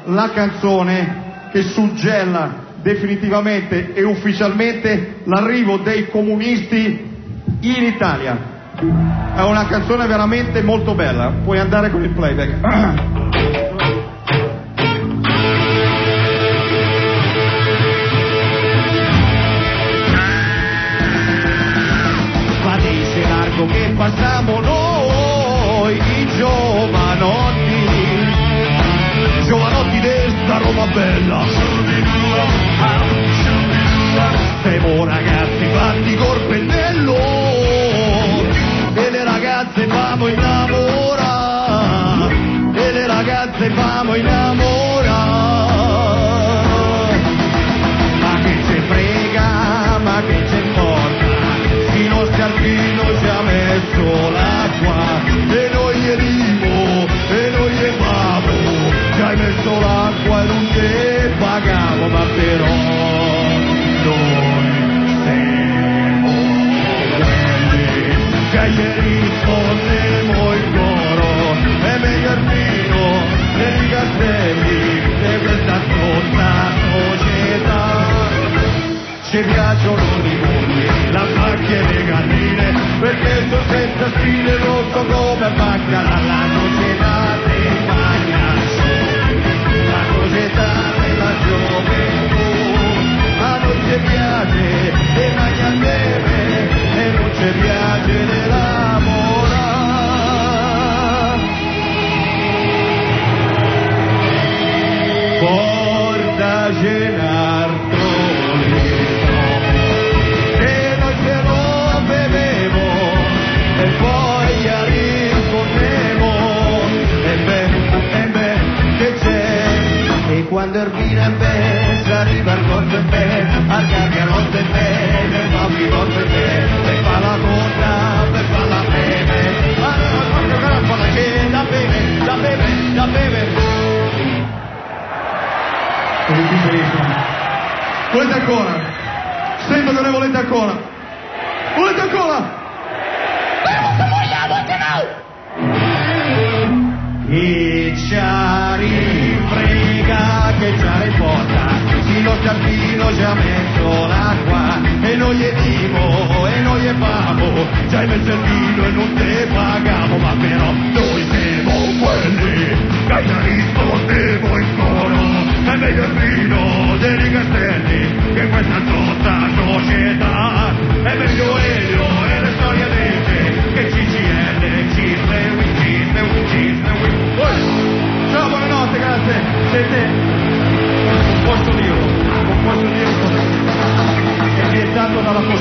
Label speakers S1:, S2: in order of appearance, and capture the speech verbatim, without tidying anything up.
S1: la canzone che suggella definitivamente e ufficialmente l'arrivo dei comunisti in Italia. È una canzone veramente molto bella, puoi andare con il playback. Ma dice largo che passiamo noi, i giovanotti, giovanotti di sta Roma bella. Siamo ragazzi fatti col pennello e le ragazze famo innamorare, e le ragazze famo innamorare. Ma che ce frega, ma che ce importa, chi non Scarpino ci ha messo l'acqua e noi gli dimo e noi gli famo, ci hai messo l'acqua e non te pagavo, ma però noi siamo quelli che ieri rispondemo il coro, è meglio il vino dei castelli di questa scotta società. Ci piacciono i mondi, la macchia e le galline, perché sono senza stile rotto come baccalà. La società dei pagliacci, la società della gioventù, a noi ci piace e mangia bene e non ci piace dell'amore. Portaci un altro litro che noi ce lo bevevo e poi rispondevo e beh, e beh, che c'è? E quando il vino è bello arriva il corpo e bello, al gargarotto e bello, e ma mi corpo e bello, e fa la coda, e fa la beve, ma non ho fatto grappa la che da beve, da beve, da beve. Volete ancora? Sento che ne volete ancora? Volete ancora? Se vogliamo, se no! E ci rifrega che ci riporta, sì lo Scarpino ci ha messo l'acqua e noi gli dimo e noi gli famo, ci hai messo il vino e non te pagamo, ma però noi siamo quelli che ci rispondevo in coro, è meglio il vino dei castelli che questa tutta società, è meglio Elio e le storie vecchie che C C L, Cisne, Cisne, Cisne, ciao, buonanotte, grazie. Siete composto lirico, composto lirico è vietato dalla Costituzione.